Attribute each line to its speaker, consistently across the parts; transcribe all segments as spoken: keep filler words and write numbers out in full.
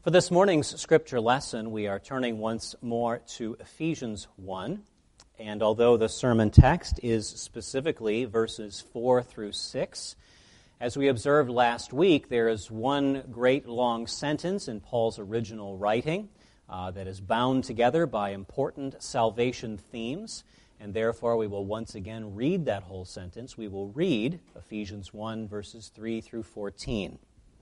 Speaker 1: For this morning's scripture lesson, we are turning once more to Ephesians one. And although the sermon text is specifically verses four through six, as we observed last week, there is one great long sentence in Paul's original writing uh, that is bound together by important salvation themes. And therefore, we will once again read that whole sentence. We will read Ephesians one, verses three through fourteen.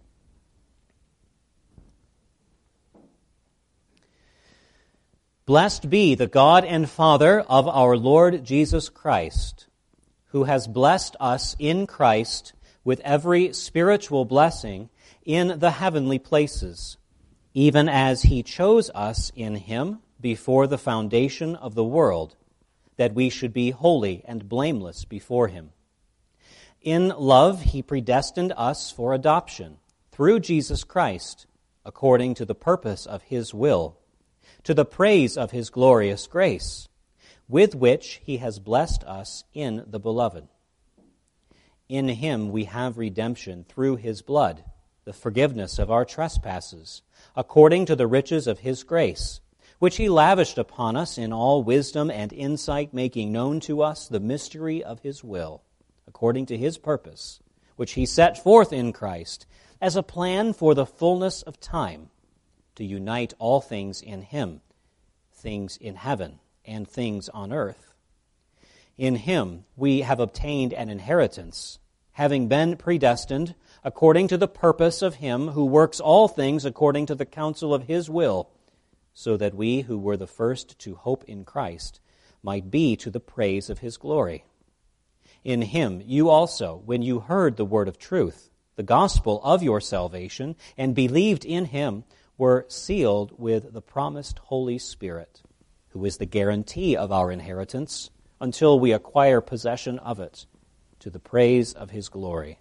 Speaker 1: Blessed be the God and Father of our Lord Jesus Christ, who has blessed us in Christ with every spiritual blessing in the heavenly places, even as He chose us in Him before the foundation of the world, that we should be holy and blameless before Him. In love He predestined us for adoption through Jesus Christ, according to the purpose of His will, to the praise of His glorious grace, with which He has blessed us in the Beloved. In Him we have redemption through His blood, the forgiveness of our trespasses, according to the riches of His grace, which He lavished upon us in all wisdom and insight, making known to us the mystery of His will, according to His purpose, which He set forth in Christ as a plan for the fullness of time, to unite all things in Him, things in heaven and things on earth. In Him we have obtained an inheritance, having been predestined according to the purpose of Him who works all things according to the counsel of His will, so that we who were the first to hope in Christ might be to the praise of His glory. In Him you also, when you heard the word of truth, the gospel of your salvation, and believed in Him, were sealed with the promised Holy Spirit, who is the guarantee of our inheritance until we acquire possession of it, to the praise of His glory.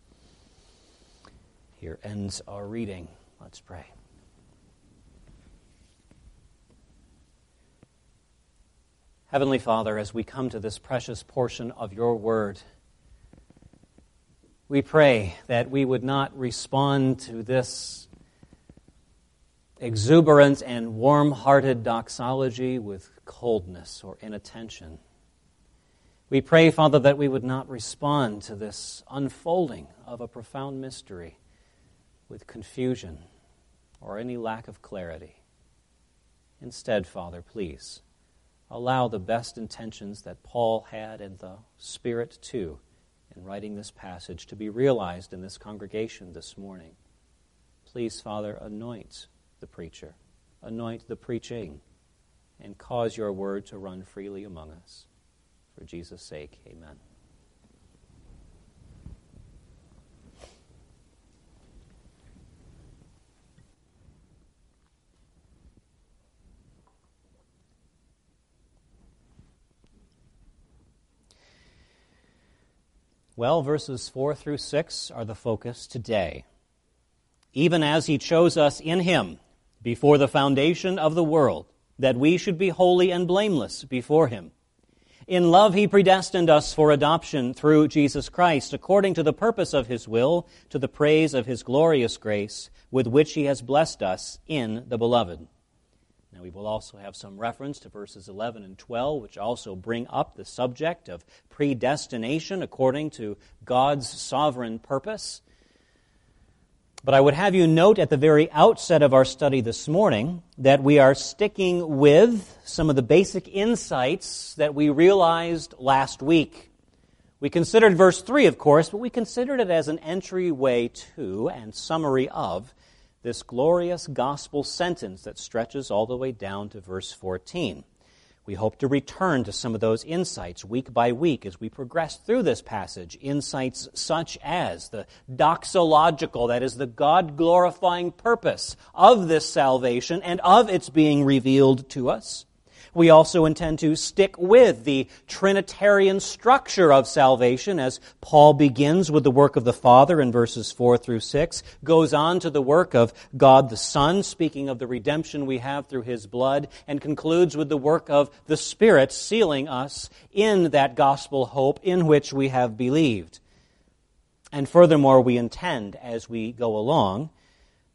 Speaker 1: Here ends our reading. Let's pray. Heavenly Father, as we come to this precious portion of your word, we pray that we would not respond to this exuberant and warm-hearted doxology with coldness or inattention. We pray, Father, that we would not respond to this unfolding of a profound mystery with confusion or any lack of clarity. Instead, Father, please, allow the best intentions that Paul had and the Spirit, too, in writing this passage to be realized in this congregation this morning. Please, Father, anoint the preacher, anoint the preaching, and cause your word to run freely among us. For Jesus' sake, amen. Well, verses four through six are the focus today. Even as He chose us in Him before the foundation of the world, that we should be holy and blameless before Him. In love He predestined us for adoption through Jesus Christ, according to the purpose of His will, to the praise of His glorious grace, with which He has blessed us in the Beloved. Now we will also have some reference to verses eleven and twelve, which also bring up the subject of predestination according to God's sovereign purpose. But I would have you note at the very outset of our study this morning that we are sticking with some of the basic insights that we realized last week. We considered verse three, of course, but we considered it as an entryway to and summary of this glorious gospel sentence that stretches all the way down to verse fourteen. We hope to return to some of those insights week by week as we progress through this passage, insights such as the doxological, that is, the God-glorifying purpose of this salvation and of its being revealed to us. We also intend to stick with the Trinitarian structure of salvation as Paul begins with the work of the Father in verses four through six, goes on to the work of God the Son, speaking of the redemption we have through His blood, and concludes with the work of the Spirit, sealing us in that gospel hope in which we have believed. And furthermore, we intend, as we go along,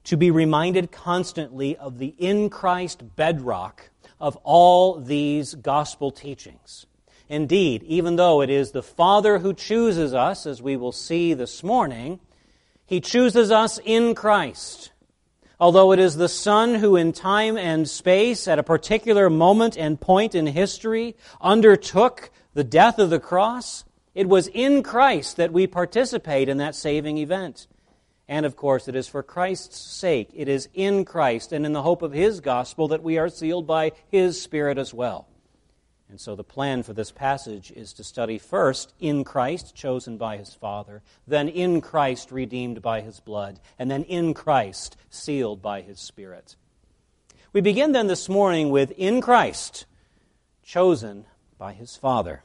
Speaker 1: to be reminded constantly of the in Christ bedrock of all these gospel teachings. Indeed, even though it is the Father who chooses us, as we will see this morning, He chooses us in Christ. Although it is the Son who in time and space, at a particular moment and point in history, undertook the death of the cross, it was in Christ that we participate in that saving event. And of course, it is for Christ's sake, it is in Christ and in the hope of His gospel that we are sealed by His Spirit as well. And so the plan for this passage is to study first in Christ, chosen by His Father, then in Christ, redeemed by His blood, and then in Christ, sealed by His Spirit. We begin then this morning with in Christ, chosen by His Father.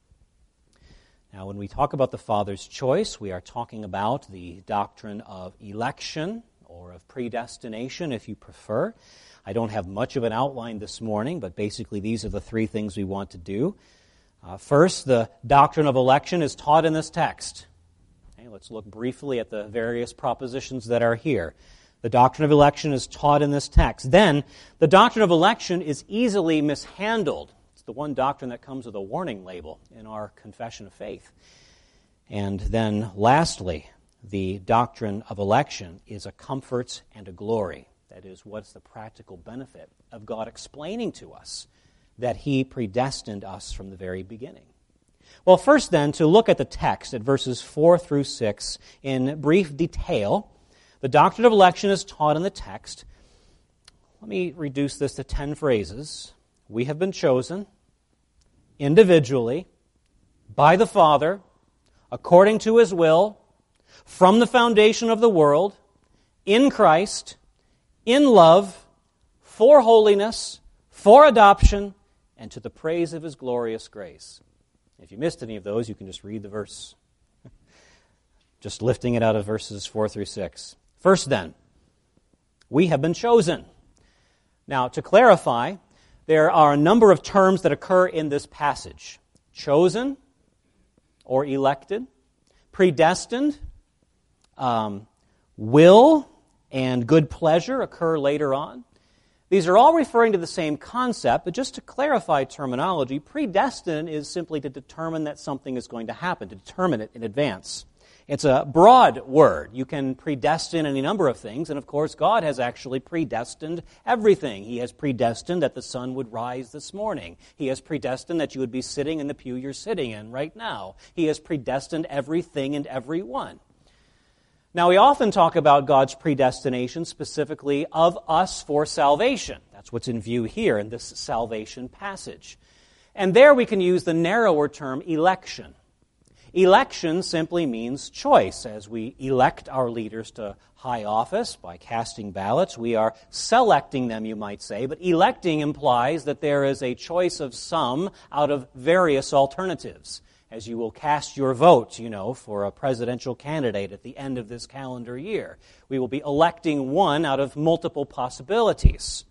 Speaker 1: Now, when we talk about the Father's choice, we are talking about the doctrine of election, or of predestination, if you prefer. I don't have much of an outline this morning, but basically these are the three things we want to do. Uh, first, the doctrine of election is taught in this text. Okay, let's look briefly at the various propositions that are here. The doctrine of election is taught in this text. Then, the doctrine of election is easily mishandled. It's the one doctrine that comes with a warning label in our confession of faith. And then, lastly, the doctrine of election is a comfort and a glory. That is, what's the practical benefit of God explaining to us that He predestined us from the very beginning? Well, first then, to look at the text at verses four through six in brief detail. The doctrine of election is taught in the text. Let me reduce this to ten phrases. We have been chosen individually by the Father, according to His will, from the foundation of the world, in Christ, in love, for holiness, for adoption, and to the praise of His glorious grace. If you missed any of those, you can just read the verse. Just lifting it out of verses four through six. First then, we have been chosen. Now, to clarify, there are a number of terms that occur in this passage. Chosen, or elected, predestined, um, will, and good pleasure occur later on. These are all referring to the same concept, but just to clarify terminology, predestined is simply to determine that something is going to happen, to determine it in advance. It's a broad word. You can predestine any number of things, and of course God has actually predestined everything. He has predestined that the sun would rise this morning. He has predestined that you would be sitting in the pew you're sitting in right now. He has predestined everything and everyone. Now, we often talk about God's predestination specifically of us for salvation. That's what's in view here in this salvation passage. And there we can use the narrower term election. Election simply means choice. As we elect our leaders to high office by casting ballots, we are selecting them, you might say, but electing implies that there is a choice of some out of various alternatives. As you will cast your vote, you know, for a presidential candidate at the end of this calendar year. We will be electing one out of multiple possibilities.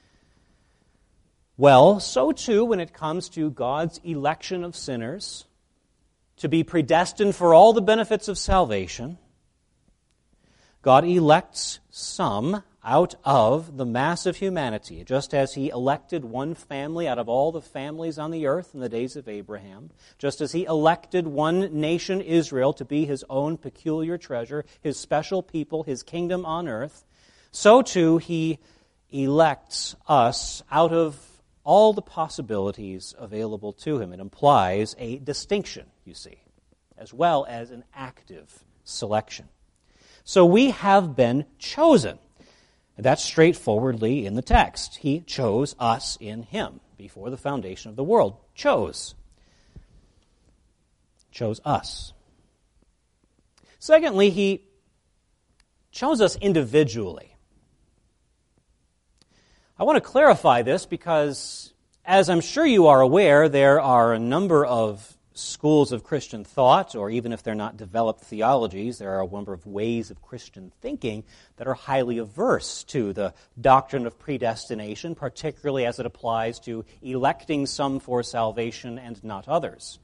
Speaker 1: Well, so too when it comes to God's election of sinners, to be predestined for all the benefits of salvation, God elects some out of the mass of humanity, just as He elected one family out of all the families on the earth in the days of Abraham, just as He elected one nation, Israel, to be His own peculiar treasure, His special people, His kingdom on earth, so too He elects us out of all the possibilities available to Him. It implies a distinction, you see, as well as an active selection. So we have been chosen. That's straightforwardly in the text. He chose us in Him before the foundation of the world. Chose. Chose us. Secondly, He chose us individually. I want to clarify this because, as I'm sure you are aware, there are a number of schools of Christian thought, or even if they're not developed theologies, there are a number of ways of Christian thinking that are highly averse to the doctrine of predestination, particularly as it applies to electing some for salvation and not others.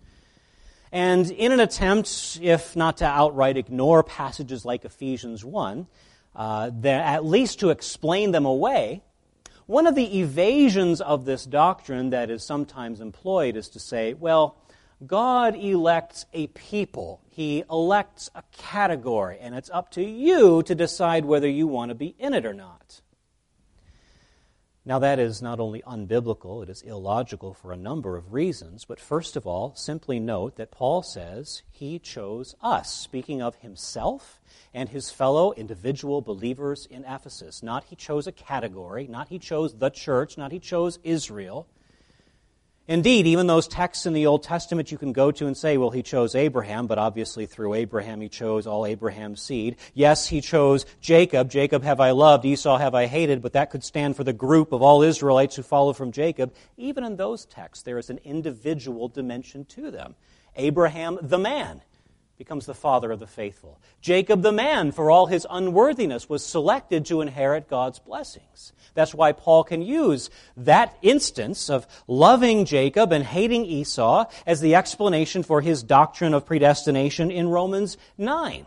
Speaker 1: And in an attempt, if not to outright ignore passages like Ephesians one, uh, at least to explain them away. One of the evasions of this doctrine that is sometimes employed is to say, well, God elects a people. He elects a category, and it's up to you to decide whether you want to be in it or not. Now, that is not only unbiblical, it is illogical for a number of reasons, but first of all, simply note that Paul says he chose us, speaking of himself and his fellow individual believers in Ephesus. Not he chose a category, not he chose the church, not he chose Israel. Indeed, even those texts in the Old Testament you can go to and say, well, he chose Abraham, but obviously through Abraham he chose all Abraham's seed. Yes, he chose Jacob. Jacob have I loved, Esau have I hated, but that could stand for the group of all Israelites who follow from Jacob. Even in those texts, there is an individual dimension to them. Abraham, the man, becomes the father of the faithful. Jacob, the man, for all his unworthiness, was selected to inherit God's blessings. That's why Paul can use that instance of loving Jacob and hating Esau as the explanation for his doctrine of predestination in Romans nine.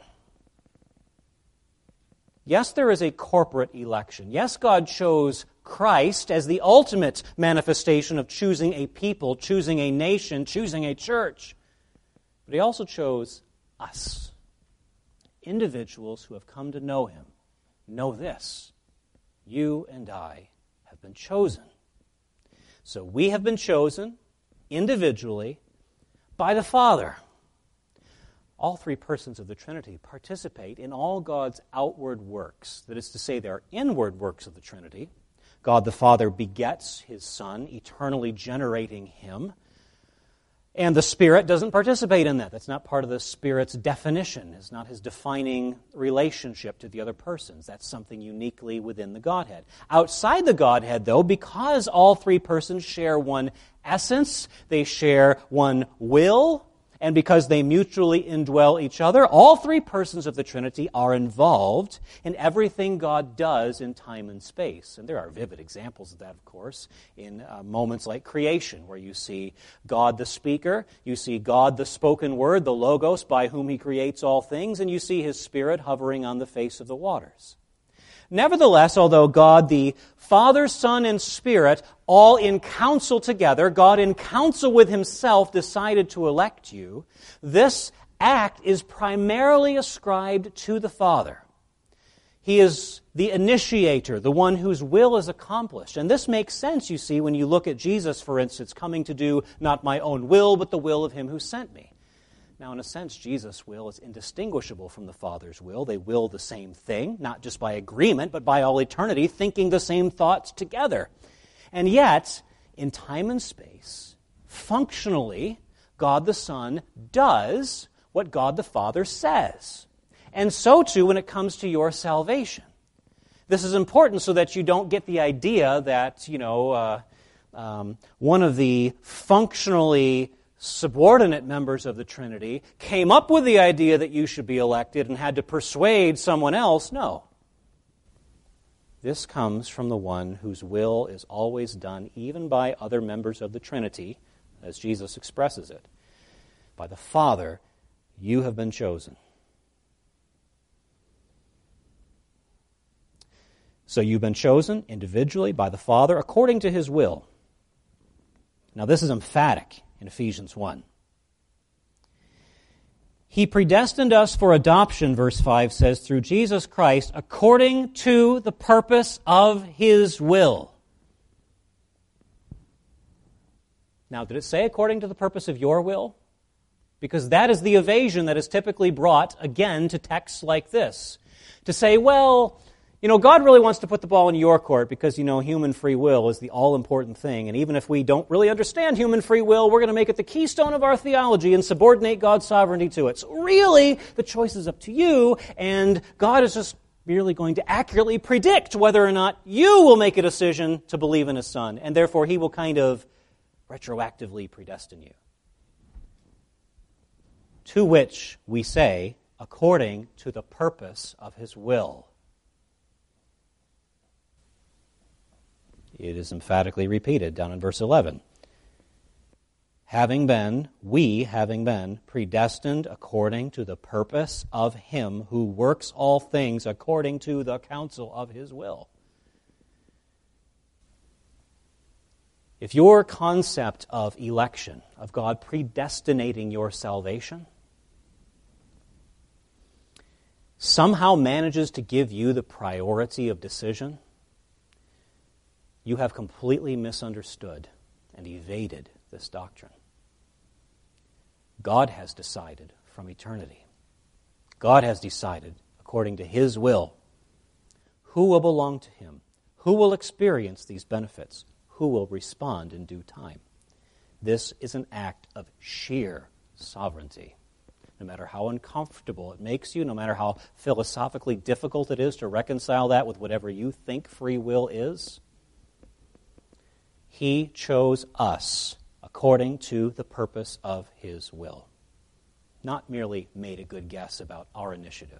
Speaker 1: Yes, there is a corporate election. Yes, God chose Christ as the ultimate manifestation of choosing a people, choosing a nation, choosing a church. But he also chose us, individuals who have come to know him. Know this. You and I have been chosen. So we have been chosen individually by the Father. All three persons of the Trinity participate in all God's outward works. That is to say, there are inward works of the Trinity. God the Father begets his Son, eternally generating him. And the Spirit doesn't participate in that. That's not part of the Spirit's definition. It's not his defining relationship to the other persons. That's something uniquely within the Godhead. Outside the Godhead, though, because all three persons share one essence, they share one will, and because they mutually indwell each other, all three persons of the Trinity are involved in everything God does in time and space. And there are vivid examples of that, of course, in uh, moments like creation, where you see God the speaker, you see God the spoken word, the Logos, by whom he creates all things, and you see his Spirit hovering on the face of the waters. Nevertheless, although God the Father, Son, and Spirit, all in counsel together, God in counsel with himself decided to elect you, this act is primarily ascribed to the Father. He is the initiator, the one whose will is accomplished. And this makes sense, you see, when you look at Jesus, for instance, coming to do not my own will, but the will of him who sent me. Now, in a sense, Jesus' will is indistinguishable from the Father's will. They will the same thing, not just by agreement, but by all eternity, thinking the same thoughts together. And yet, in time and space, functionally, God the Son does what God the Father says. And so too when it comes to your salvation. This is important so that you don't get the idea that, you know, uh, um, one of the functionally subordinate members of the Trinity came up with the idea that you should be elected and had to persuade someone else. No. This comes from the one whose will is always done, even by other members of the Trinity, as Jesus expresses it. By the Father, you have been chosen. So you've been chosen individually by the Father according to his will. Now this is emphatic in Ephesians one. He predestined us for adoption, verse five says, through Jesus Christ, according to the purpose of his will. Now, did it say according to the purpose of your will? Because that is the evasion that is typically brought, again, to texts like this. To say, well, you know, God really wants to put the ball in your court because, you know, human free will is the all-important thing. And even if we don't really understand human free will, we're going to make it the keystone of our theology and subordinate God's sovereignty to it. So really, the choice is up to you, and God is just merely going to accurately predict whether or not you will make a decision to believe in his Son. And therefore, he will kind of retroactively predestine you. To which we say, according to the purpose of his will. It is emphatically repeated down in verse eleven. having been, we having been predestined according to the purpose of Him who works all things according to the counsel of His will. If your concept of election, of God predestinating your salvation, somehow manages to give you the priority of decision, you have completely misunderstood and evaded this doctrine. God has decided from eternity. God has decided, according to His will, who will belong to Him, who will experience these benefits, who will respond in due time. This is an act of sheer sovereignty. No matter how uncomfortable it makes you, no matter how philosophically difficult it is to reconcile that with whatever you think free will is, He chose us according to the purpose of His will, not merely made a good guess about our initiative.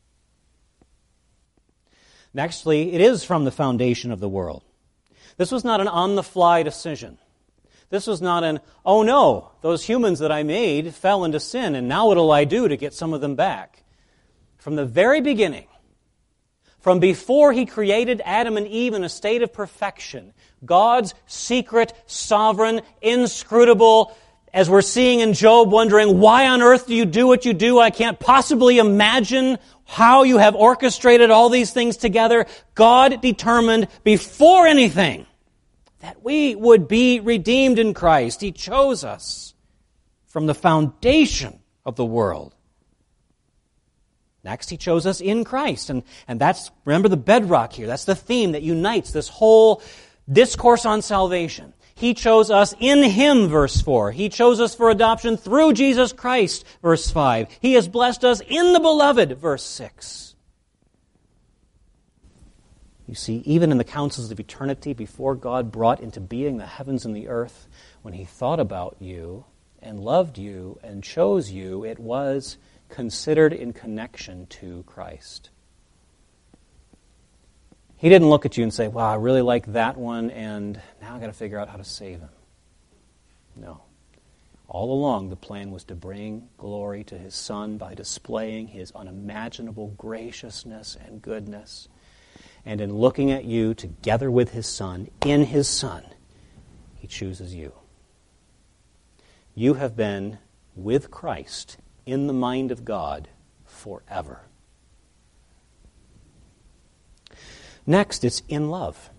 Speaker 1: Nextly, it is from the foundation of the world. This was not an on-the-fly decision. This was not an, oh no, those humans that I made fell into sin, and now what'll I do to get some of them back? From the very beginning, from before He created Adam and Eve in a state of perfection, God's secret, sovereign, inscrutable, as we're seeing in Job, wondering, why on earth do you do what you do? I can't possibly imagine how you have orchestrated all these things together. God determined before anything that we would be redeemed in Christ. He chose us from the foundation of the world. Next, He chose us in Christ. And, and that's, remember the bedrock here. That's the theme that unites this whole discourse on salvation. He chose us in Him, verse four. He chose us for adoption through Jesus Christ, verse five. He has blessed us in the Beloved, verse six. You see, even in the councils of eternity, before God brought into being the heavens and the earth, when He thought about you and loved you and chose you, it was considered in connection to Christ. He didn't look at you and say, wow, I really like that one, and now I've got to figure out how to save him. No. All along, the plan was to bring glory to His Son by displaying His unimaginable graciousness and goodness. And in looking at you together with His Son, in His Son, He chooses you. You have been with Christ in the mind of God forever. Next, it's in love.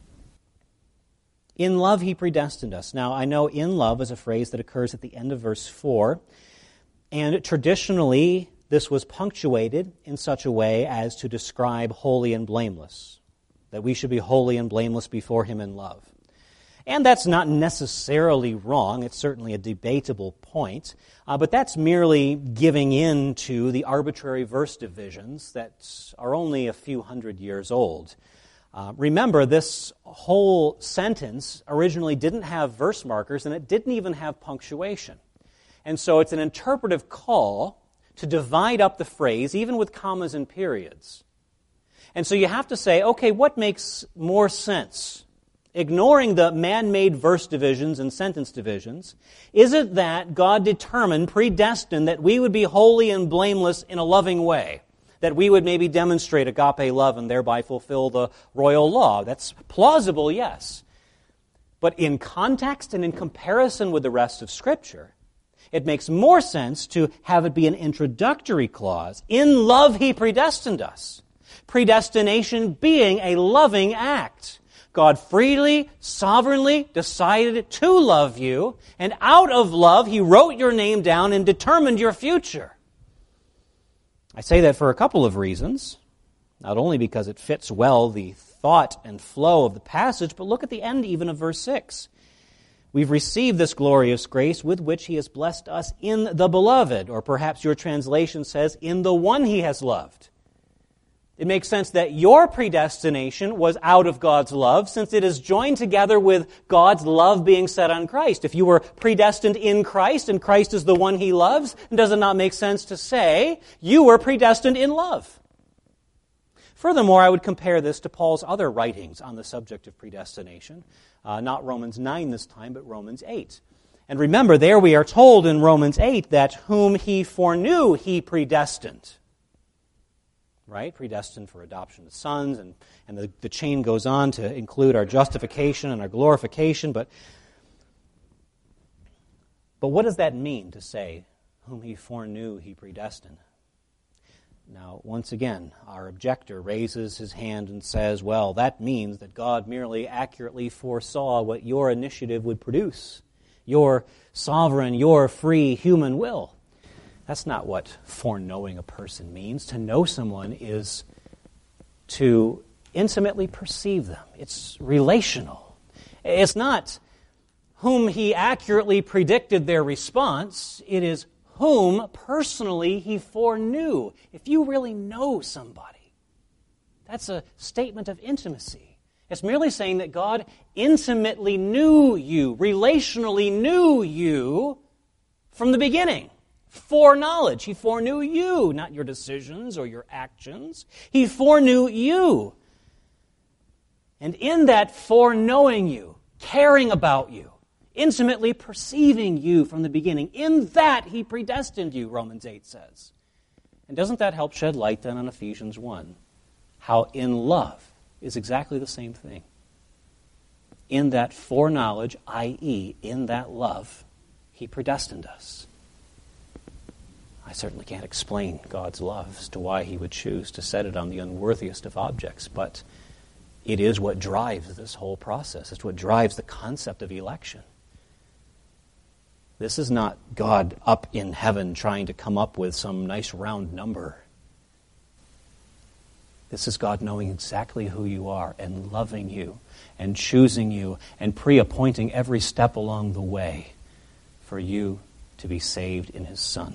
Speaker 1: In love, He predestined us. Now, I know in love is a phrase that occurs at the end of verse four, and traditionally, this was punctuated in such a way as to describe holy and blameless, that we should be holy and blameless before Him in love. And that's not necessarily wrong. It's certainly a debatable point. Uh, but that's merely giving in to the arbitrary verse divisions that are only a few hundred years old. Uh, remember, this whole sentence originally didn't have verse markers, and it didn't even have punctuation. And so it's an interpretive call to divide up the phrase, even with commas and periods. And so you have to say, okay, what makes more sense? Ignoring the man-made verse divisions and sentence divisions, is it that God determined, predestined, that we would be holy and blameless in a loving way? That we would maybe demonstrate agape love and thereby fulfill the royal law? That's plausible, yes. But in context and in comparison with the rest of Scripture, it makes more sense to have it be an introductory clause. In love He predestined us. Predestination being a loving act. God freely, sovereignly decided to love you, and out of love He wrote your name down and determined your future. I say that for a couple of reasons. Not only because it fits well the thought and flow of the passage, but look at the end even of verse six. We've received this glorious grace with which He has blessed us in the Beloved, or perhaps your translation says, in the one He has loved. It makes sense that your predestination was out of God's love, since it is joined together with God's love being set on Christ. If you were predestined in Christ, and Christ is the one He loves, does it not make sense to say you were predestined in love? Furthermore, I would compare this to Paul's other writings on the subject of predestination. Uh, not Romans nine this time, but Romans eight. And remember, there we are told in Romans eight that whom he foreknew, he predestined. Right? Predestined for adoption as sons, and, and the, the chain goes on to include our justification and our glorification. But, but what does that mean to say, whom he foreknew, he predestined? Now, once again, our objector raises his hand and says, well, that means that God merely accurately foresaw what your initiative would produce, your sovereign, your free human will. That's not what foreknowing a person means. To know someone is to intimately perceive them. It's relational. It's not whom he accurately predicted their response. It is whom personally he foreknew. If you really know somebody, that's a statement of intimacy. It's merely saying that God intimately knew you, relationally knew you from the beginning. Foreknowledge. He foreknew you, not your decisions or your actions. He foreknew you. And in that foreknowing you, caring about you, intimately perceiving you from the beginning, in that he predestined you, Romans eight says. And doesn't that help shed light then on Ephesians one? How in love is exactly the same thing. In that foreknowledge, that is, in that love, he predestined us. I certainly can't explain God's love as to why he would choose to set it on the unworthiest of objects, but it is what drives this whole process. It's what drives the concept of election. This is not God up in heaven trying to come up with some nice round number. This is God knowing exactly who you are and loving you and choosing you and pre-appointing every step along the way for you to be saved in his Son.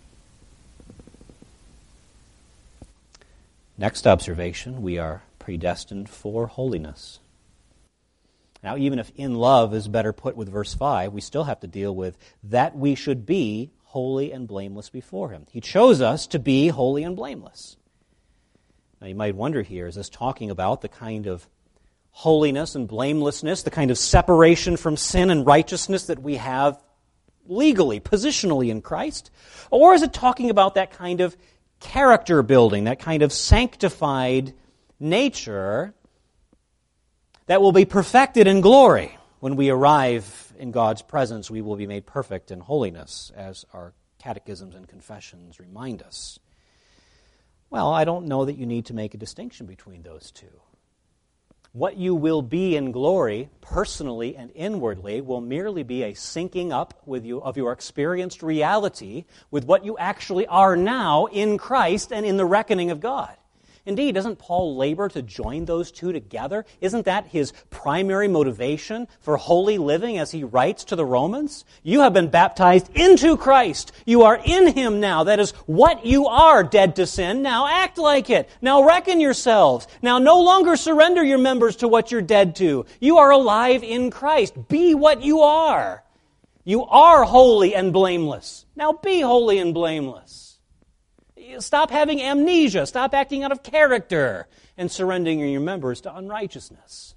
Speaker 1: Next observation, we are predestined for holiness. Now, even if in love is better put with verse five, we still have to deal with that we should be holy and blameless before him. He chose us to be holy and blameless. Now, you might wonder here, is this talking about the kind of holiness and blamelessness, the kind of separation from sin and righteousness that we have legally, positionally in Christ? Or is it talking about that kind of character building, that kind of sanctified nature that will be perfected in glory? When we arrive in God's presence, we will be made perfect in holiness, as our catechisms and confessions remind us. Well, I don't know that you need to make a distinction between those two. What you will be in glory, personally and inwardly, will merely be a syncing up with you of your experienced reality with what you actually are now in Christ and in the reckoning of God. Indeed, doesn't Paul labor to join those two together? Isn't that his primary motivation for holy living as he writes to the Romans? You have been baptized into Christ. You are in him now. That is what you are, dead to sin. Now act like it. Now reckon yourselves. Now no longer surrender your members to what you're dead to. You are alive in Christ. Be what you are. You are holy and blameless. Now be holy and blameless. Stop having amnesia. Stop acting out of character and surrendering your members to unrighteousness.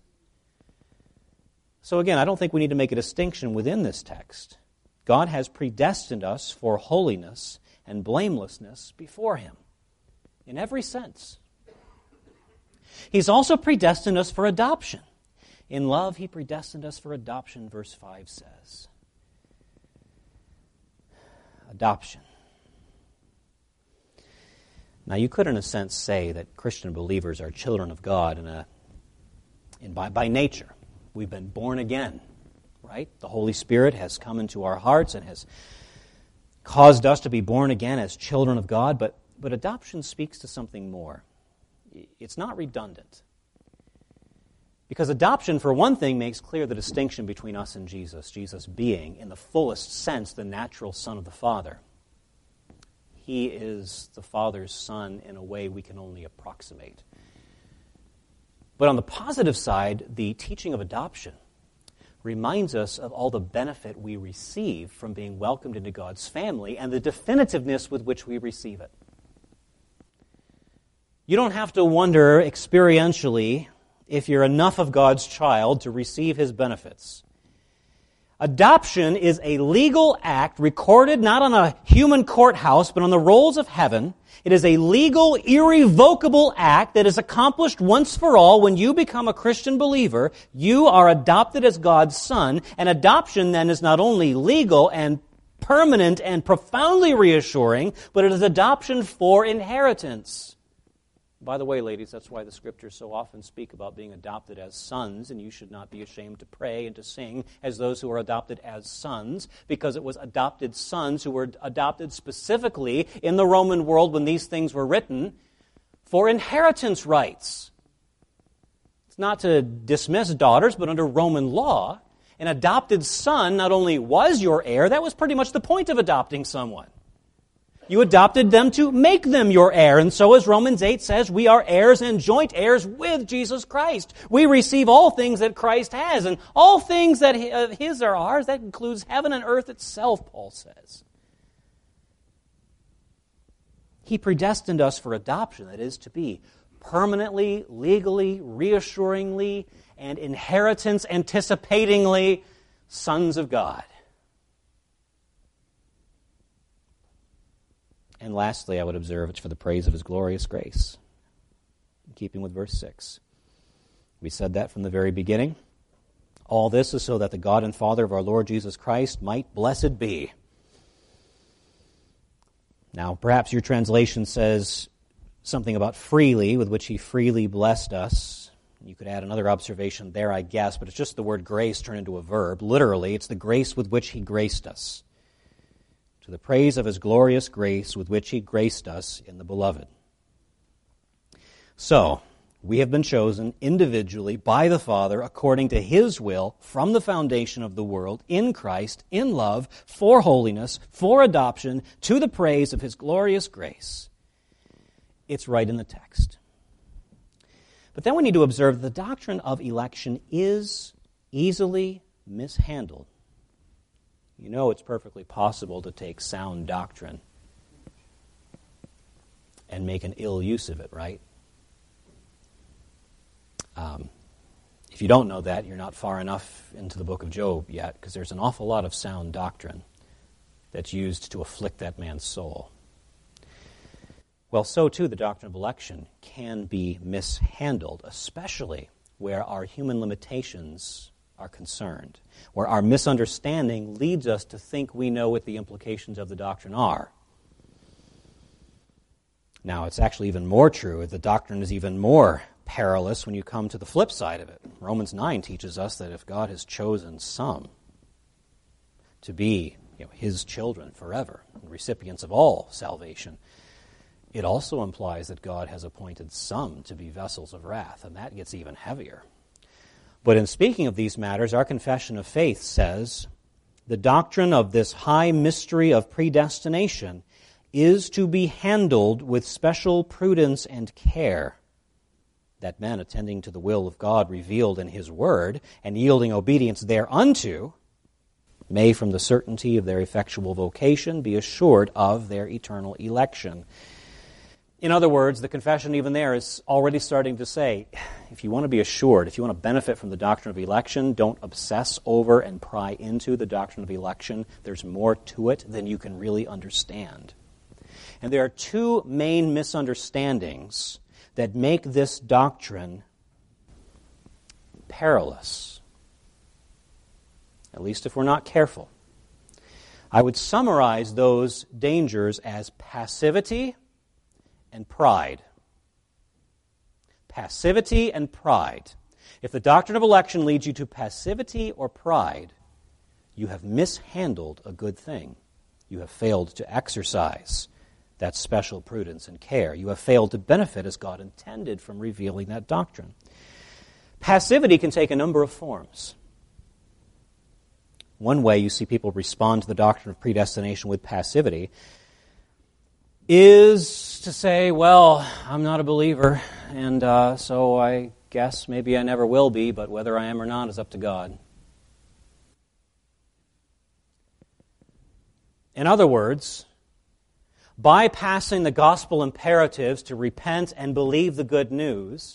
Speaker 1: So again, I don't think we need to make a distinction within this text. God has predestined us for holiness and blamelessness before him, in every sense. He's also predestined us for adoption. In love, he predestined us for adoption, verse five says. Adoption. Now, you could, in a sense, say that Christian believers are children of God in a, in by, by nature. We've been born again, right? The Holy Spirit has come into our hearts and has caused us to be born again as children of God, but, but adoption speaks to something more. It's not redundant. Because adoption, for one thing, makes clear the distinction between us and Jesus, Jesus being, in the fullest sense, the natural Son of the Father. He is the Father's Son in a way we can only approximate. But on the positive side, the teaching of adoption reminds us of all the benefit we receive from being welcomed into God's family and the definitiveness with which we receive it. You don't have to wonder experientially if you're enough of God's child to receive his benefits. Adoption is a legal act recorded not on a human courthouse, but on the rolls of heaven. It is a legal, irrevocable act that is accomplished once for all. When you become a Christian believer, you are adopted as God's son, and adoption then is not only legal and permanent and profoundly reassuring, but it is adoption for inheritance. By the way, ladies, that's why the Scriptures so often speak about being adopted as sons, and you should not be ashamed to pray and to sing as those who are adopted as sons, because it was adopted sons who were adopted specifically in the Roman world when these things were written for inheritance rights. It's not to dismiss daughters, but under Roman law, an adopted son not only was your heir, that was pretty much the point of adopting someone. You adopted them to make them your heir. And so as Romans eight says, we are heirs and joint heirs with Jesus Christ. We receive all things that Christ has. And all things that His are ours, that includes heaven and earth itself, Paul says. He predestined us for adoption, that is, to be permanently, legally, reassuringly, and inheritance anticipatingly sons of God. And lastly, I would observe it's for the praise of His glorious grace, in keeping with verse six. We said that from the very beginning. All this is so that the God and Father of our Lord Jesus Christ might blessed be. Now, perhaps your translation says something about freely, with which He freely blessed us. You could add another observation there, I guess, but it's just the word grace turned into a verb. Literally, it's the grace with which He graced us. To the praise of His glorious grace with which He graced us in the Beloved. So, we have been chosen individually by the Father according to His will from the foundation of the world in Christ, in love, for holiness, for adoption, to the praise of His glorious grace. It's right in the text. But then we need to observe the doctrine of election is easily mishandled. You know it's perfectly possible to take sound doctrine and make an ill use of it, right? Um, if you don't know that, you're not far enough into the book of Job yet, because there's an awful lot of sound doctrine that's used to afflict that man's soul. Well, so too the doctrine of election can be mishandled, especially where our human limitations are concerned, where our misunderstanding leads us to think we know what the implications of the doctrine are. Now, it's actually even more true. The doctrine is even more perilous when you come to the flip side of it. Romans nine teaches us that if God has chosen some to be, you know, His children forever, recipients of all salvation, it also implies that God has appointed some to be vessels of wrath, and that gets even heavier. But in speaking of these matters, our confession of faith says the doctrine of this high mystery of predestination is to be handled with special prudence and care, that men attending to the will of God revealed in His Word and yielding obedience thereunto may, from the certainty of their effectual vocation, be assured of their eternal election. In other words, the confession even there is already starting to say, if you want to be assured, if you want to benefit from the doctrine of election, don't obsess over and pry into the doctrine of election. There's more to it than you can really understand. And there are two main misunderstandings that make this doctrine perilous, at least if we're not careful. I would summarize those dangers as passivity and pride. Passivity and pride. If the doctrine of election leads you to passivity or pride, you have mishandled a good thing. You have failed to exercise that special prudence and care. You have failed to benefit as God intended from revealing that doctrine. Passivity can take a number of forms. One way you see people respond to the doctrine of predestination with passivity is to say, well, I'm not a believer, and uh, so I guess maybe I never will be, but whether I am or not is up to God. In other words, bypassing the gospel imperatives to repent and believe the good news,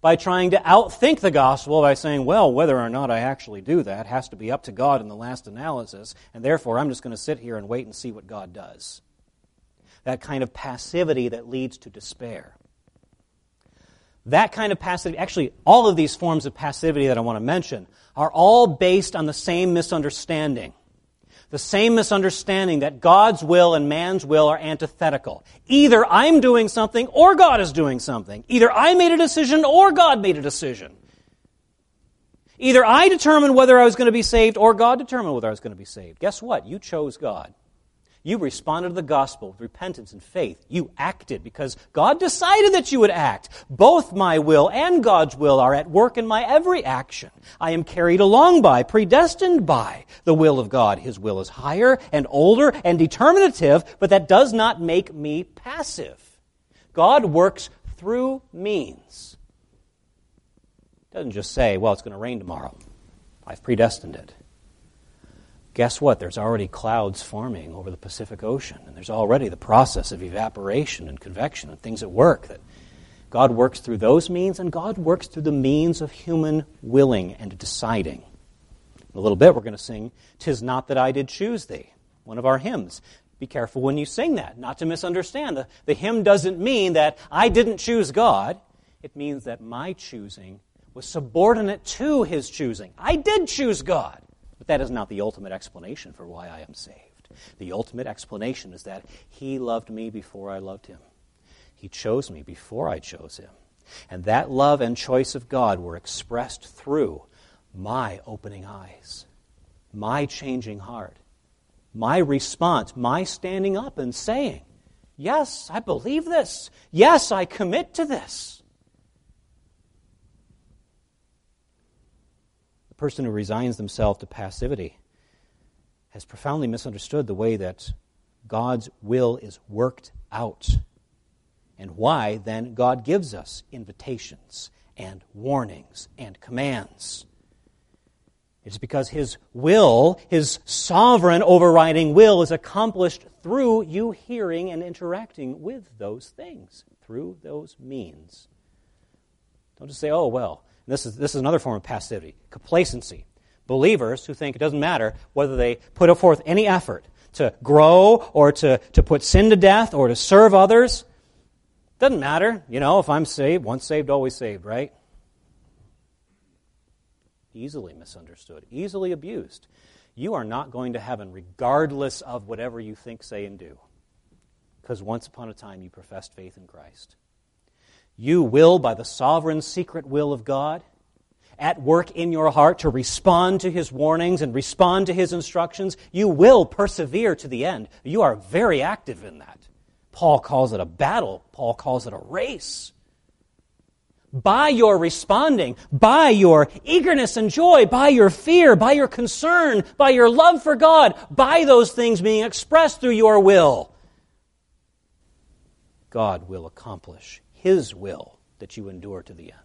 Speaker 1: by trying to outthink the gospel by saying, well, whether or not I actually do that has to be up to God in the last analysis, and therefore I'm just going to sit here and wait and see what God does. That kind of passivity that leads to despair. That kind of passivity, actually, all of these forms of passivity that I want to mention are all based on the same misunderstanding. The same misunderstanding that God's will and man's will are antithetical. Either I'm doing something or God is doing something. Either I made a decision or God made a decision. Either I determined whether I was going to be saved or God determined whether I was going to be saved. Guess what? You chose God. You responded to the gospel with repentance and faith. You acted because God decided that you would act. Both my will and God's will are at work in my every action. I am carried along by, predestined by the will of God. His will is higher and older and determinative, but that does not make me passive. God works through means. He doesn't just say, well, it's going to rain tomorrow. I've predestined it. Guess what? There's already clouds forming over the Pacific Ocean, and there's already the process of evaporation and convection and things at work. That God works through those means, and God works through the means of human willing and deciding. In a little bit, we're going to sing, "'Tis Not That I Did Choose Thee," one of our hymns. Be careful when you sing that, not to misunderstand. The, the hymn doesn't mean that I didn't choose God. It means that my choosing was subordinate to His choosing. I did choose God. But that is not the ultimate explanation for why I am saved. The ultimate explanation is that He loved me before I loved Him. He chose me before I chose Him. And that love and choice of God were expressed through my opening eyes, my changing heart, my response, my standing up and saying, yes, I believe this. Yes, I commit to this. The person who resigns themselves to passivity has profoundly misunderstood the way that God's will is worked out and why then God gives us invitations and warnings and commands. It's because His will, His sovereign overriding will, is accomplished through you hearing and interacting with those things, through those means. Don't just say, oh, well, This is this is another form of passivity, complacency. Believers who think it doesn't matter whether they put forth any effort to grow or to, to put sin to death or to serve others. Doesn't matter. You know, if I'm saved, once saved, always saved, right? Easily misunderstood, easily abused. You are not going to heaven regardless of whatever you think, say, and do. Because once upon a time you professed faith in Christ. You will, by the sovereign secret will of God, at work in your heart to respond to His warnings and respond to His instructions, you will persevere to the end. You are very active in that. Paul calls it a battle. Paul calls it a race. By your responding, by your eagerness and joy, by your fear, by your concern, by your love for God, by those things being expressed through your will, God will accomplish His will that you endure to the end.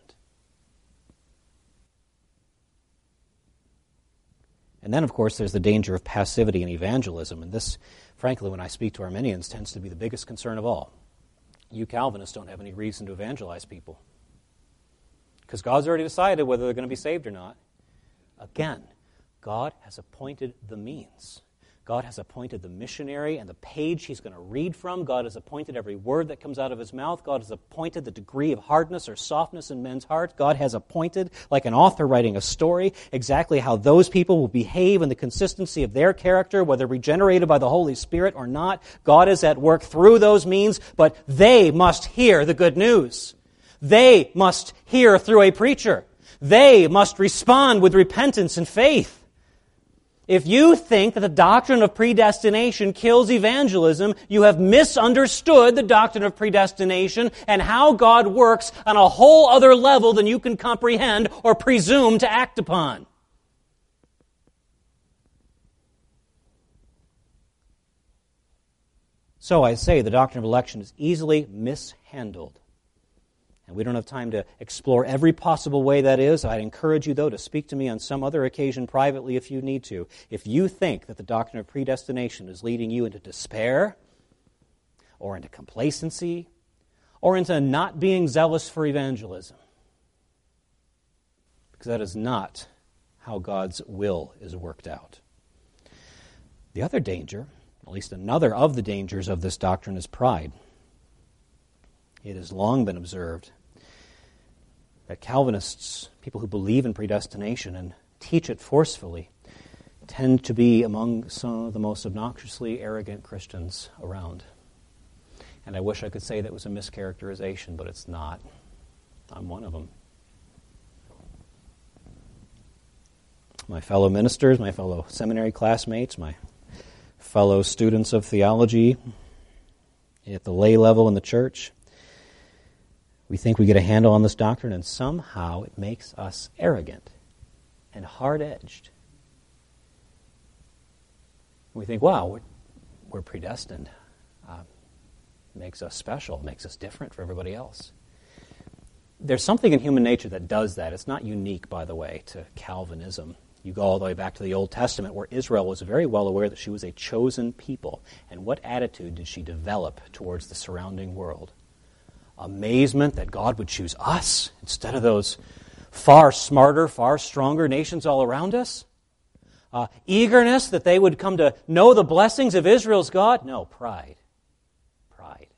Speaker 1: And then, of course, there's the danger of passivity in evangelism. And this, frankly, when I speak to Arminians, tends to be the biggest concern of all. You Calvinists don't have any reason to evangelize people, because God's already decided whether they're going to be saved or not. Again, God has appointed the means. God has appointed the missionary and the page he's going to read from. God has appointed every word that comes out of his mouth. God has appointed the degree of hardness or softness in men's hearts. God has appointed, like an author writing a story, exactly how those people will behave in the consistency of their character, whether regenerated by the Holy Spirit or not. God is at work through those means, but they must hear the good news. They must hear through a preacher. They must respond with repentance and faith. If you think that the doctrine of predestination kills evangelism, you have misunderstood the doctrine of predestination and how God works on a whole other level than you can comprehend or presume to act upon. So I say the doctrine of election is easily mishandled. And we don't have time to explore every possible way that is. I'd encourage you, though, to speak to me on some other occasion privately if you need to. If you think that the doctrine of predestination is leading you into despair or into complacency or into not being zealous for evangelism, because that is not how God's will is worked out. The other danger, at least another of the dangers of this doctrine, is pride. It has long been observed that Calvinists, people who believe in predestination and teach it forcefully, tend to be among some of the most obnoxiously arrogant Christians around. And I wish I could say that was a mischaracterization, but it's not. I'm one of them. My fellow ministers, my fellow seminary classmates, my fellow students of theology at the lay level in the church, we think we get a handle on this doctrine, and somehow it makes us arrogant and hard-edged. We think, wow, we're, we're predestined. Uh, makes us special, makes us different from everybody else. There's something in human nature that does that. It's not unique, by the way, to Calvinism. You go all the way back to the Old Testament, where Israel was very well aware that she was a chosen people. And what attitude did she develop towards the surrounding world? Amazement that God would choose us instead of those far smarter, far stronger nations all around us? Uh, eagerness that they would come to know the blessings of Israel's God? No, pride. Pride.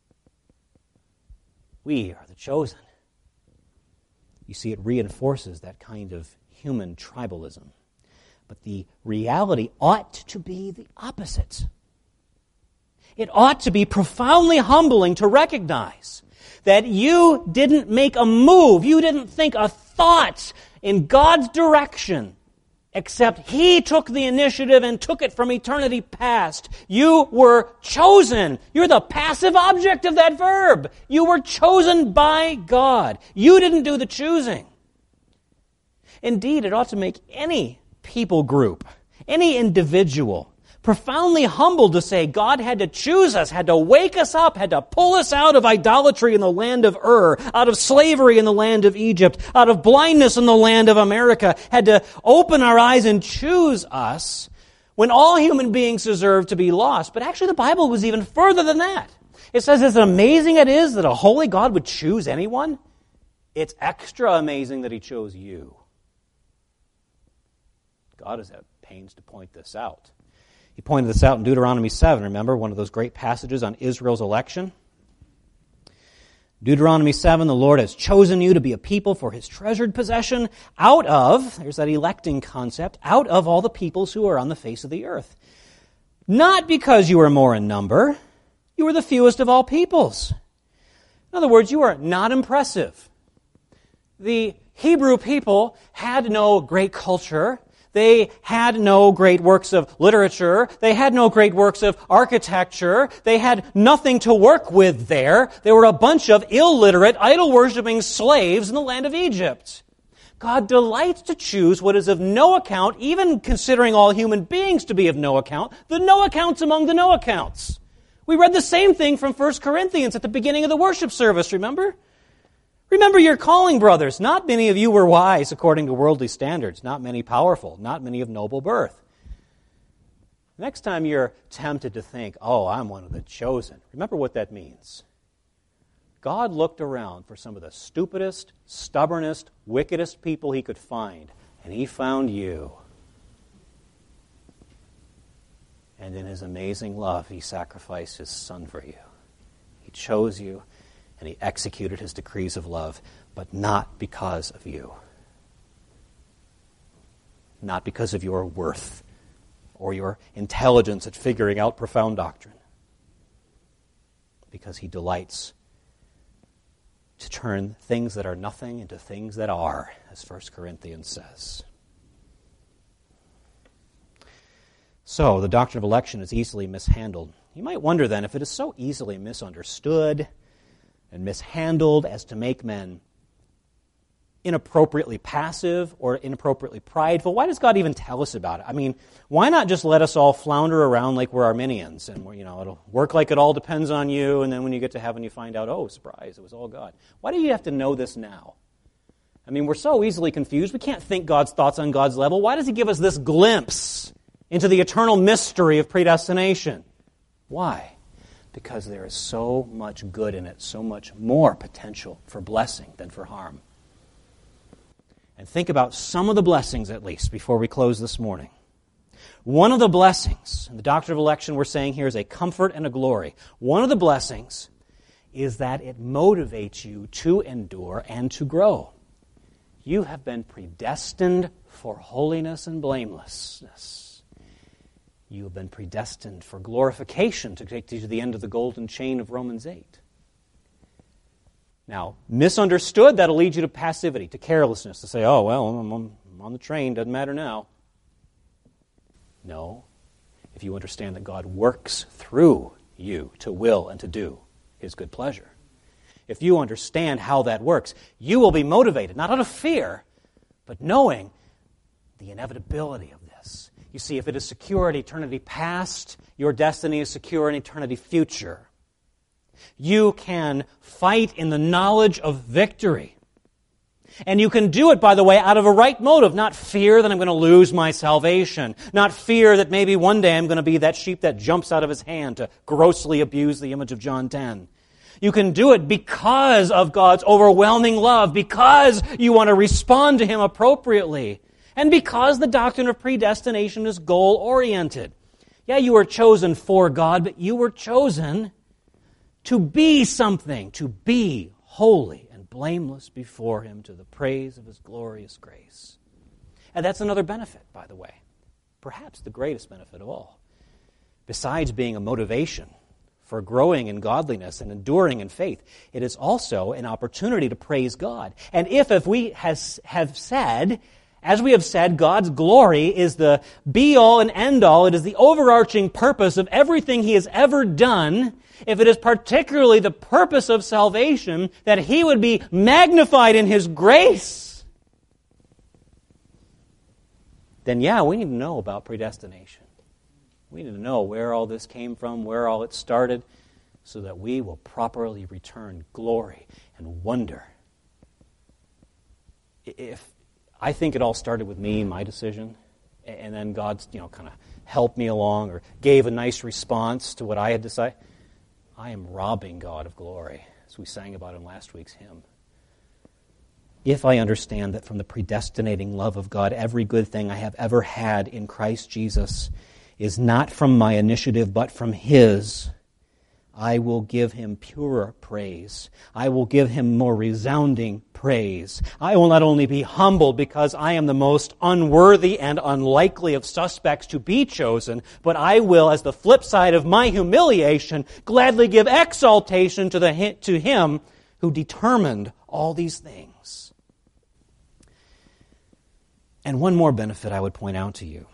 Speaker 1: We are the chosen. You see, it reinforces that kind of human tribalism. But the reality ought to be the opposite. It ought to be profoundly humbling to recognize that you didn't make a move, you didn't think a thought in God's direction, except He took the initiative and took it from eternity past. You were chosen. You're the passive object of that verb. You were chosen by God. You didn't do the choosing. Indeed, it ought to make any people group, any individual, profoundly humbled to say God had to choose us, had to wake us up, had to pull us out of idolatry in the land of Ur, out of slavery in the land of Egypt, out of blindness in the land of America, had to open our eyes and choose us when all human beings deserve to be lost. But actually the Bible was even further than that. It says as amazing it is that a holy God would choose anyone, it's extra amazing that He chose you. God is at pains to point this out. He pointed this out in Deuteronomy seven, remember, one of those great passages on Israel's election. Deuteronomy seven, the Lord has chosen you to be a people for His treasured possession out of, there's that electing concept, out of all the peoples who are on the face of the earth. Not because you are more in number, you are the fewest of all peoples. In other words, you are not impressive. The Hebrew people had no great culture. They had no great works of literature. They had no great works of architecture. They had nothing to work with there. They were a bunch of illiterate, idol-worshipping slaves in the land of Egypt. God delights to choose what is of no account, even considering all human beings to be of no account, the no accounts among the no accounts. We read the same thing from First Corinthians at the beginning of the worship service, remember? Remember your calling, brothers. Not many of you were wise according to worldly standards, not many powerful, not many of noble birth. Next time you're tempted to think, oh, I'm one of the chosen, remember what that means. God looked around for some of the stupidest, stubbornest, wickedest people He could find, and He found you. And in His amazing love, He sacrificed His Son for you. He chose you, and He executed His decrees of love, but not because of you. Not because of your worth or your intelligence at figuring out profound doctrine. Because He delights to turn things that are nothing into things that are, as First Corinthians says. So, the doctrine of election is easily mishandled. You might wonder then, if it is so easily misunderstood and mishandled as to make men inappropriately passive or inappropriately prideful, why does God even tell us about it? I mean, why not just let us all flounder around like we're Arminians and we're, you know, it'll work like it all depends on you, and then when you get to heaven you find out, oh, surprise, it was all God. Why do you have to know this now? I mean, we're so easily confused. We can't think God's thoughts on God's level. Why does He give us this glimpse into the eternal mystery of predestination? Why? Because there is so much good in it, so much more potential for blessing than for harm. and think about some of the blessings, at least, before we close this morning. One of the blessings, in the doctrine of election we're saying here, is a comfort and a glory. One of the blessings is that it motivates you to endure and to grow. You have been predestined for holiness and blamelessness. You have been predestined for glorification, to take you to the end of the golden chain of Romans eight. Now, misunderstood, that'll lead you to passivity, to carelessness, to say, oh, well, I'm on, I'm on the train, doesn't matter now. No. If you understand that God works through you to will and to do His good pleasure, if you understand how that works, you will be motivated, not out of fear, but knowing the inevitability of this. You see, if it is secure in eternity past, your destiny is secure in eternity future. You can fight in the knowledge of victory. And you can do it, by the way, out of a right motive, not fear that I'm going to lose my salvation, not fear that maybe one day I'm going to be that sheep that jumps out of His hand to grossly abuse the image of John ten. You can do it because of God's overwhelming love, because you want to respond to Him appropriately, and because the doctrine of predestination is goal-oriented. Yeah, you were chosen for God, but you were chosen to be something, to be holy and blameless before Him to the praise of His glorious grace. And that's another benefit, by the way, perhaps the greatest benefit of all. Besides being a motivation for growing in godliness and enduring in faith, it is also an opportunity to praise God. And if, if we has, have said, as we have said, God's glory is the be-all and end-all, it is the overarching purpose of everything He has ever done, if it is particularly the purpose of salvation that He would be magnified in His grace, then yeah, we need to know about predestination. We need to know where all this came from, where all it started, so that we will properly return glory and wonder. If I think it all started with me, my decision, and then God, you know, kind of helped me along or gave a nice response to what I had decided, I am robbing God of glory, as we sang about in last week's hymn. If I understand that from the predestinating love of God, every good thing I have ever had in Christ Jesus is not from my initiative, but from His, I will give Him purer praise. I will give Him more resounding praise. I will not only be humbled because I am the most unworthy and unlikely of suspects to be chosen, but I will, as the flip side of my humiliation, gladly give exaltation to, the, to Him who determined all these things. And one more benefit I would point out to you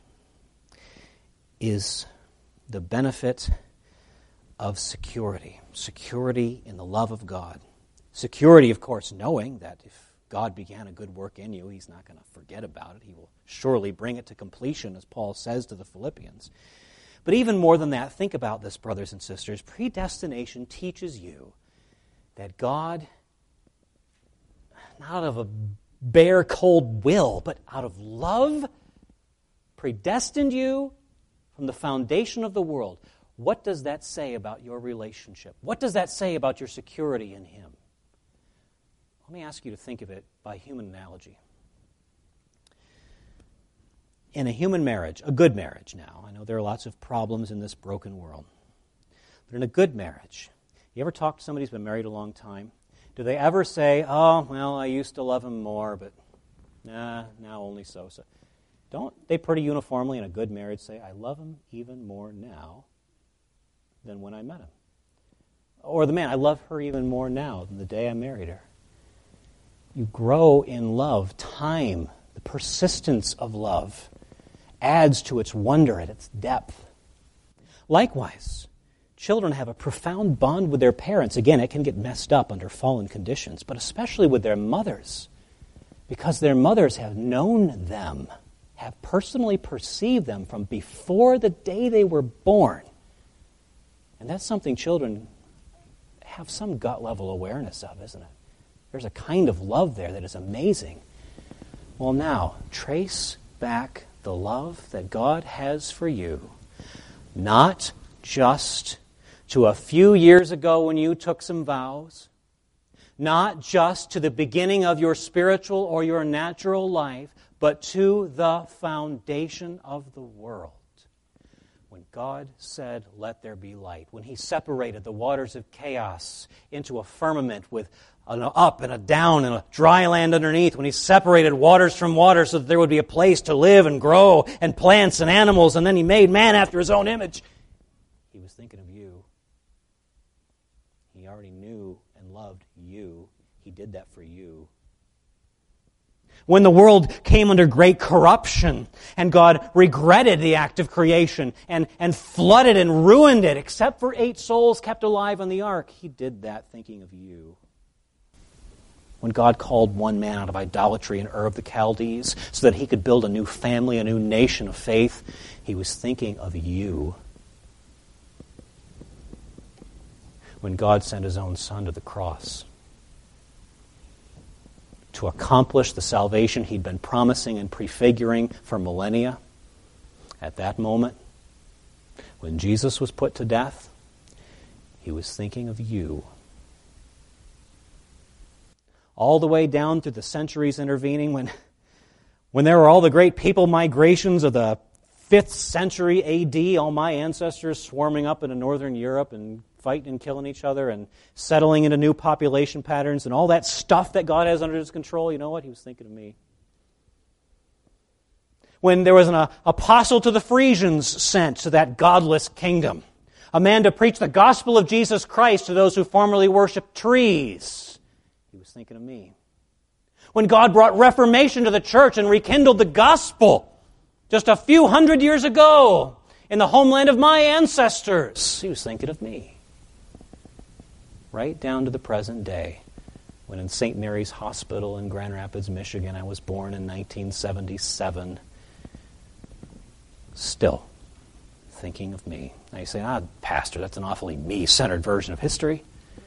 Speaker 1: is the benefit of security. Security in the love of God. Security, of course, knowing that if God began a good work in you, He's not going to forget about it. He will surely bring it to completion, as Paul says to the Philippians. But even more than that, think about this, brothers and sisters. Predestination teaches you that God, not out of a bare, cold will, but out of love, predestined you from the foundation of the world. What does that say about your relationship? What does that say about your security in Him? Let me ask you to think of it by human analogy. In a human marriage, a good marriage now, I know there are lots of problems in this broken world, but in a good marriage, you ever talk to somebody who's been married a long time? Do they ever say, oh, well, I used to love him more, but nah, now only so. so. Don't they pretty uniformly in a good marriage say, I love him even more now than when I met him? Or the man, I love her even more now than the day I married her. You grow in love. Time, the persistence of love, adds to its wonder and its depth. Likewise, children have a profound bond with their parents. Again, it can get messed up under fallen conditions, but especially with their mothers, because their mothers have known them, have personally perceived them from before the day they were born. And that's something children have some gut level awareness of, isn't it? There's a kind of love there that is amazing. Well, now, trace back the love that God has for you, not just to a few years ago when you took some vows, not just to the beginning of your spiritual or your natural life, but to the foundation of the world. When God said, "Let there be light," when He separated the waters of chaos into a firmament with an up and a down and a dry land underneath, when He separated waters from water so that there would be a place to live and grow and plants and animals, and then He made man after His own image, He was thinking of you. He already knew and loved you. He did that for you. When the world came under great corruption and God regretted the act of creation and, and flooded and ruined it, except for eight souls kept alive on the ark, He did that thinking of you. When God called one man out of idolatry in Ur of the Chaldees so that he could build a new family, a new nation of faith, He was thinking of you. When God sent His own Son to the cross to accomplish the salvation He'd been promising and prefiguring for millennia, at that moment, when Jesus was put to death, He was thinking of you. All the way down through the centuries intervening, when, when there were all the great people migrations of the fifth century A D, all my ancestors swarming up into northern Europe and fighting and killing each other and settling into new population patterns and all that stuff that God has under His control, you know what? He was thinking of me. When there was an uh, apostle to the Frisians sent to that godless kingdom, a man to preach the gospel of Jesus Christ to those who formerly worshiped trees, He was thinking of me. When God brought reformation to the church and rekindled the gospel just a few hundred years ago in the homeland of my ancestors, He was thinking of me. Right down to the present day, when in Saint Mary's Hospital in Grand Rapids, Michigan, I was born in nineteen seventy-seven, still thinking of me. Now you say, ah, Pastor, that's an awfully me-centered version of history.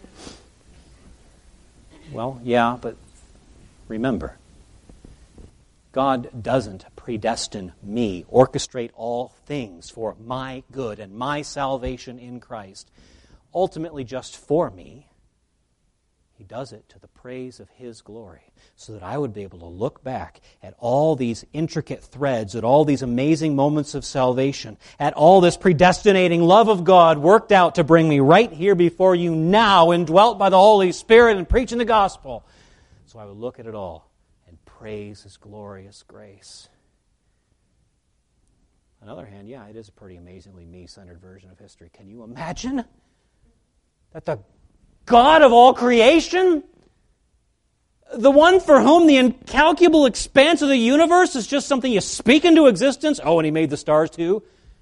Speaker 1: Well, yeah, but remember, God doesn't predestine me, orchestrate all things for my good and my salvation in Christ, ultimately just for me. He does it to the praise of His glory, so that I would be able to look back at all these intricate threads, at all these amazing moments of salvation, at all this predestinating love of God worked out to bring me right here before you now, indwelt by the Holy Spirit and preaching the gospel. So I would look at it all and praise His glorious grace. On the other hand, yeah, it is a pretty amazingly me-centered version of history. Can you imagine that the God of all creation, the one for whom the incalculable expanse of the universe is just something you speak into existence, oh, and He made the stars too,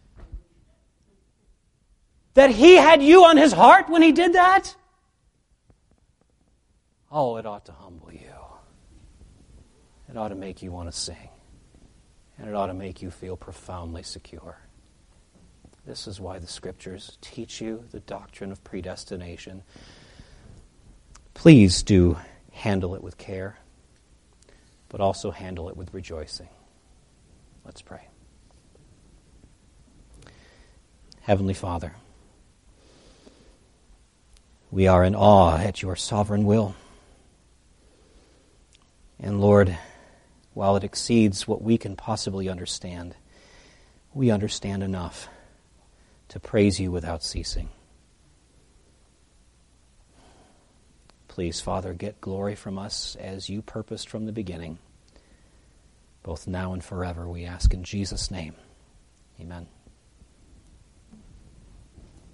Speaker 1: that He had you on His heart when He did that? Oh, it ought to humble you. It ought to make you want to sing. And it ought to make you feel profoundly secure. This is why the Scriptures teach you the doctrine of predestination. Please do handle it with care, but also handle it with rejoicing. Let's pray. Heavenly Father, we are in awe at Your sovereign will. And Lord, while it exceeds what we can possibly understand, we understand enough to praise You without ceasing. Please, Father, get glory from us as You purposed from the beginning, both now and forever, we ask in Jesus' name. Amen.